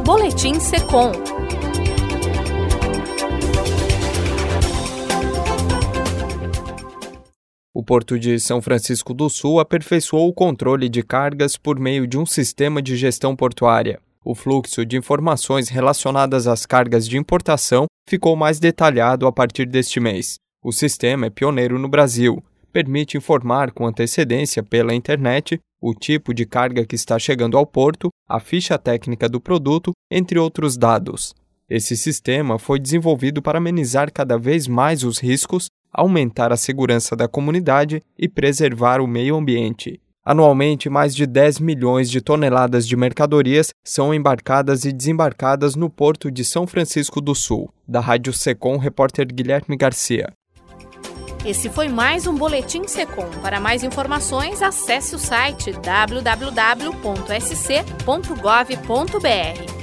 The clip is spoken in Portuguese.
Boletim Secom. O Porto de São Francisco do Sul aperfeiçoou o controle de cargas por meio de um sistema de gestão portuária. O fluxo de informações relacionadas às cargas de importação ficou mais detalhado a partir deste mês. O sistema é pioneiro no Brasil. Permite informar com antecedência pela internet o tipo de carga que está chegando ao porto, a ficha técnica do produto, entre outros dados. Esse sistema foi desenvolvido para amenizar cada vez mais os riscos, aumentar a segurança da comunidade e preservar o meio ambiente. Anualmente, mais de 10 milhões de toneladas de mercadorias são embarcadas e desembarcadas no Porto de São Francisco do Sul. Da Rádio Secom, repórter Guilherme Garcia. Esse foi mais um Boletim Secom. Para mais informações, acesse o site www.sc.gov.br.